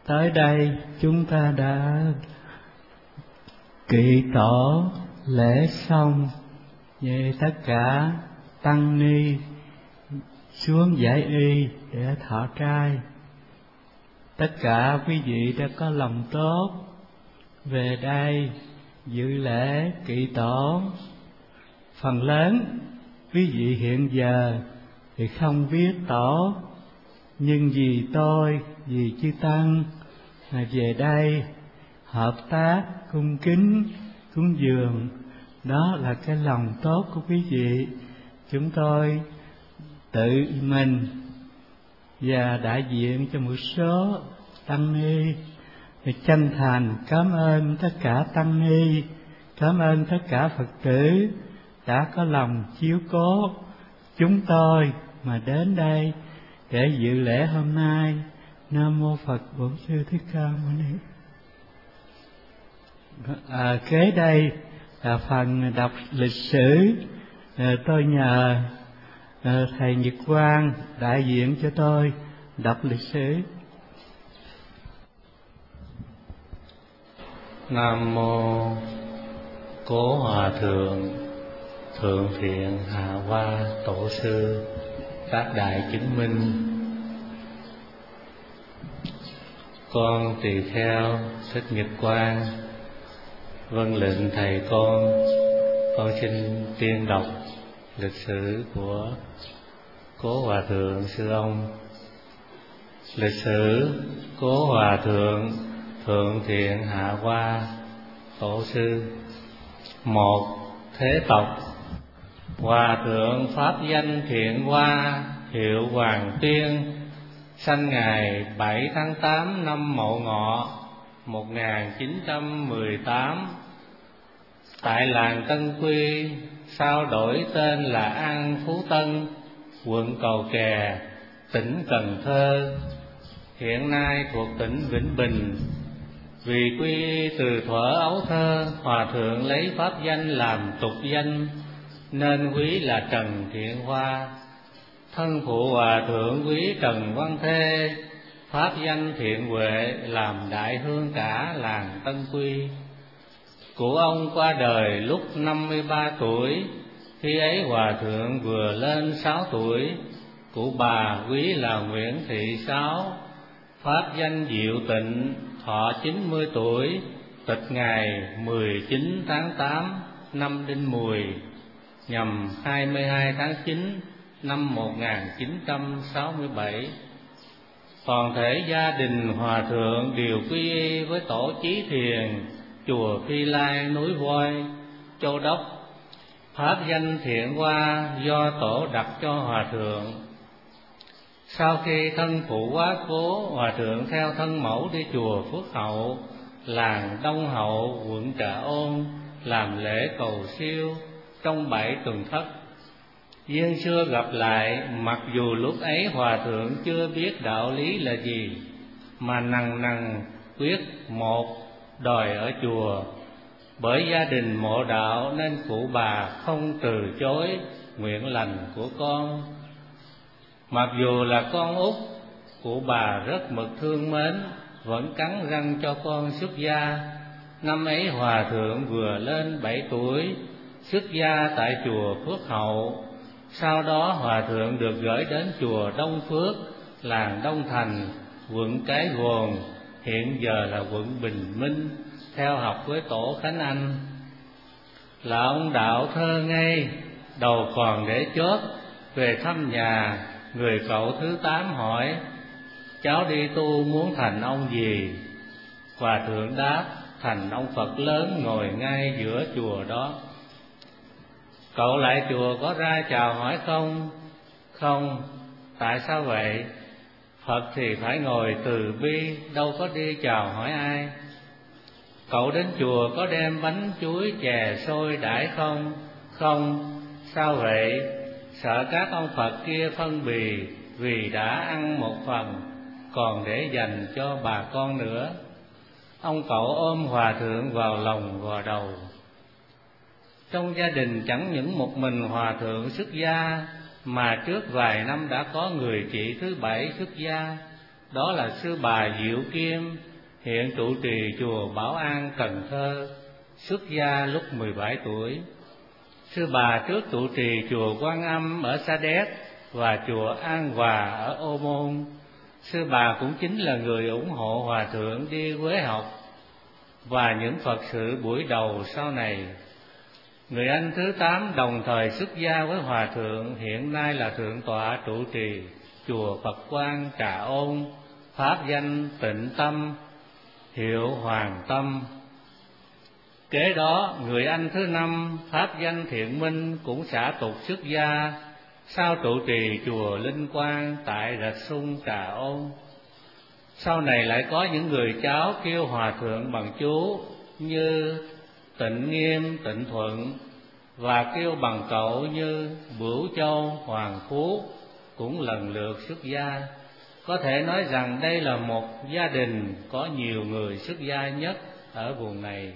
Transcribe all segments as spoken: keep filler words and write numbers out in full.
Tới đây chúng ta đã kỵ tổ lễ xong, về tất cả tăng ni xuống giải y để thọ trai. Tất cả quý vị đã có lòng tốt về đây dự lễ kỵ tổ. Phần lớn quý vị hiện giờ thì không biết tổ, nhưng vì tôi, vì chư tăng mà về đây hợp tác cung kính cúng dường, đó là cái lòng tốt của quý vị. Chúng tôi tự mình và đại diện cho một số tăng ni thì chân thành cảm ơn tất cả tăng ni, cảm ơn tất cả Phật tử đã có lòng chiếu cố chúng tôi mà đến đây để dự lễ hôm nay. Nam mô Phật Bổn Sư Thích Ca Mâu Ni. À, kế đây là phần đọc lịch sử. À, tôi nhờ à, thầy Nhật Quang đại diện cho tôi đọc lịch sử. Nam mô Cố Hòa Thượng Thượng Thiện Hạ Hoa Tổ Sư Các Đại Chứng Minh. Con tỳ kheo Thích Nhật Quang vâng lệnh thầy con, con xin tuyên đọc lịch sử của Cố Hòa Thượng Sư Ông. Lịch sử Cố Hòa Thượng Thượng Thiện Hạ Hoa Tổ Sư. Một, thế tộc. Hòa Thượng pháp danh Thiện Hoa, hiệu Hoàng Tuyên, sanh ngày bảy tháng tám năm Mậu Ngọ một nghìn chín trăm mười tám tại làng Tân Quy, sau đổi tên là An Phú Tân, quận Cầu Kè, tỉnh Cần Thơ, hiện nay thuộc tỉnh Vĩnh Bình. Vì quy từ thuở ấu thơ, Hòa Thượng lấy pháp danh làm tục danh nên quý là Trần Thiện Hoa. Thân phụ Hòa Thượng quý Trần Văn Thê, pháp danh Thiện Huệ, làm đại hương cả làng Tân Quy. Cụ ông qua đời lúc năm mươi ba tuổi, khi ấy Hòa Thượng vừa lên sáu tuổi. Cụ bà quý là Nguyễn Thị Sáu, pháp danh Diệu Tịnh, thọ chín mươi tuổi, tịch ngày mười chín tháng tám năm Đinh Mùi, nhằm hai mươi hai tháng chín năm một nghìn chín trăm sáu mươi bảy. Toàn thể gia đình Hòa Thượng đều quy y với tổ Chí Thiền, chùa Phi Lai, núi Voi, Châu Đốc. Pháp danh Thiện Hoa do tổ đặt cho Hòa Thượng. Sau khi thân phụ quá cố, Hòa Thượng theo thân mẫu đi chùa Phước Hậu, làng Đông Hậu, quận Trà Ôn, làm lễ cầu siêu trong bảy tuần thất. Duyên xưa gặp lại, mặc dù lúc ấy Hòa Thượng chưa biết đạo lý là gì, mà nằng nằng quyết một đòi ở chùa. Bởi gia đình mộ đạo nên cụ bà không từ chối nguyện lành của con. Mặc dù là con út, cụ bà rất mực thương mến, vẫn cắn răng cho con xuất gia. Năm ấy Hòa Thượng vừa lên bảy tuổi, xuất gia tại chùa Phước Hậu. Sau đó Hòa Thượng được gửi đến chùa Đông Phước, làng Đông Thành, quận Cái Gòn, hiện giờ là quận Bình Minh, theo học với tổ Khánh Anh. Là ông đạo thơ ngây, đầu còn để chót, về thăm nhà, người cậu thứ tám hỏi: cháu đi tu muốn thành ông gì? Hòa Thượng đáp: thành ông Phật lớn ngồi ngay giữa chùa đó. Cậu lại chùa có ra chào hỏi không? Không. Tại sao vậy? Phật thì phải ngồi từ bi, đâu có đi chào hỏi ai. Cậu đến chùa có đem bánh chuối chè xôi đãi không? Không. Sao vậy? Sợ các ông Phật kia phân bì, vì đã ăn một phần, còn để dành cho bà con nữa. Ông cậu ôm Hòa Thượng vào lòng gò đầu. Trong gia đình chẳng những một mình Hòa Thượng xuất gia, mà trước vài năm đã có người chị thứ bảy xuất gia. đó là sư bà Diệu Kim, hiện trụ trì chùa Bảo An, Cần Thơ, xuất gia lúc mười bảy tuổi. Sư bà trước trụ trì chùa Quan Âm ở Sa Đéc và chùa An Hòa ở Ô Môn. Sư bà cũng chính là người ủng hộ Hòa Thượng đi Quế học và những Phật sự buổi đầu sau này. Người anh thứ tám đồng thời xuất gia với Hòa Thượng, hiện nay là Thượng tọa trụ trì chùa Phật Quang Trà Ôn, pháp danh Tịnh Tâm, hiệu Hoàng Tâm. Kế đó, người anh thứ năm pháp danh Thiện Minh cũng xả tục xuất gia, sau trụ trì chùa Linh Quang tại Rạch Sung Trà Ôn. Sau này lại có những người cháu kêu Hòa Thượng bằng chú như Tịnh Nghiêm, Tịnh Thuận, và kêu bằng cậu như Bửu Châu, Hoàng Phú cũng lần lượt xuất gia. Có thể nói rằng đây là một gia đình có nhiều người xuất gia nhất ở vùng này.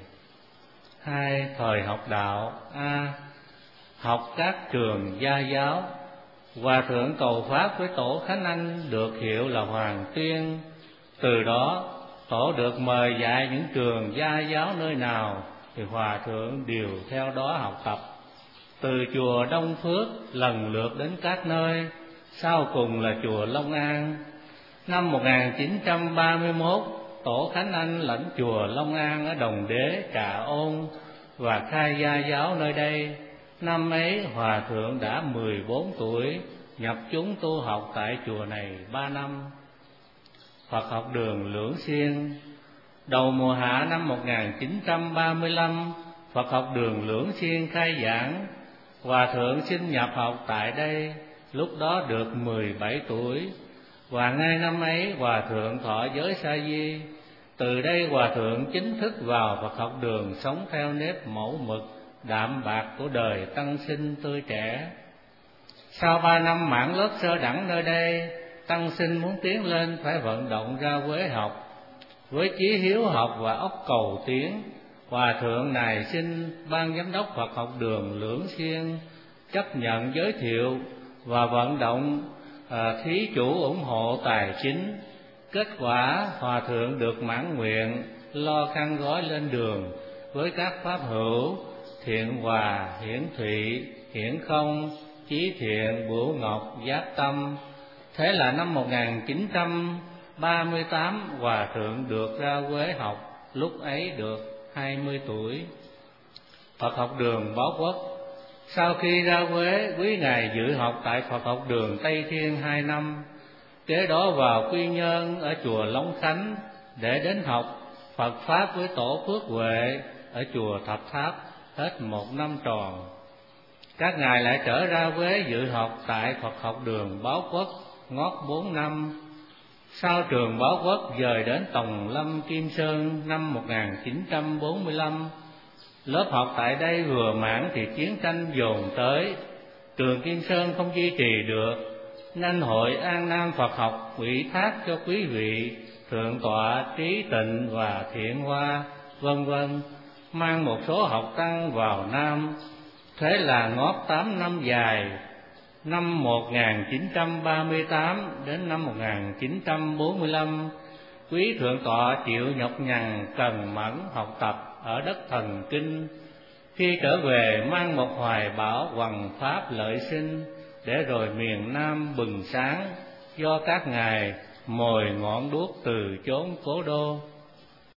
Hai, thời học đạo. A. Học các trường gia giáo. Hòa Thượng cầu pháp với tổ Khánh Anh được hiệu là Hoàng Tuyên. Từ đó tổ được mời dạy những trường gia giáo nơi nào thì Hòa Thượng đều theo đó học tập. Từ chùa Đông Phước lần lượt đến các nơi, sau cùng là chùa Long An. Năm một nghìn chín trăm ba mươi mốt, tổ Khánh Anh lãnh chùa Long An ở Đồng Đế, Trà Ôn và khai gia giáo nơi đây. Năm ấy Hòa Thượng đã mười bốn tuổi, nhập chúng tu học tại chùa này ba năm. Phật học đường Lưỡng Xiên. Đầu mùa hạ năm một nghìn chín trăm ba mươi lăm, Phật học đường Lưỡng Xiên khai giảng. Hòa Thượng xin nhập học tại đây, lúc đó được mười bảy tuổi. Và ngay năm ấy Hòa Thượng thọ giới sa di. Từ đây Hòa Thượng chính thức vào Phật học đường, sống theo nếp mẫu mực đạm bạc của đời tăng sinh tươi trẻ. Sau ba năm mãn lớp sơ đẳng nơi đây, tăng sinh muốn tiến lên phải vận động ra Quế học. Với chí hiếu học và óc cầu tiến, Hòa Thượng này xin ban giám đốc Phật học đường Lưỡng Xiên chấp nhận giới thiệu và vận động à, thí chủ ủng hộ tài chính. Kết quả Hòa Thượng được mãn nguyện, lo khăn gói lên đường với các pháp hữu Thiện Hòa, Hiển Thụy, Hiển Không, Chí Thiện, Bửu Ngọc, Giác Tâm. Thế là năm một nghìn chín trăm ba mươi tám Hòa Thượng được ra Quế học, lúc ấy được hai mươi tuổi. Phật học đường Báo Quốc. Sau khi ra Quế, quý ngài dự học tại Phật học đường Tây Thiên hai năm. Kế đó vào Quy Nhơn ở chùa Long Khánh để đến học Phật Pháp với tổ Phước Huệ ở chùa Thạch Tháp hết một năm tròn. Các ngài lại trở ra Quế dự học tại Phật học đường Báo Quốc ngót bốn năm. Sau trường Báo Quốc dời đến Tòng Lâm Kim Sơn năm một nghìn chín trăm bốn mươi lăm. Lớp học tại đây vừa mãn thì chiến tranh dồn tới, trường Kim Sơn không duy trì được, nên Hội An Nam Phật học ủy thác cho quý vị Thượng tọa Trí Tịnh và Thiện Hoa vân vân mang một số học tăng vào Nam. Thế là ngót tám năm dài, năm một nghìn chín trăm ba mươi tám đến năm một nghìn chín trăm bốn mươi lăm, quý Thượng tọa chịu nhọc nhằn cần mẫn học tập ở đất Thần Kinh. Khi trở về mang một hoài bão hoằng pháp lợi sinh, để rồi miền Nam bừng sáng do các ngài mồi ngọn đuốc từ chốn cố đô.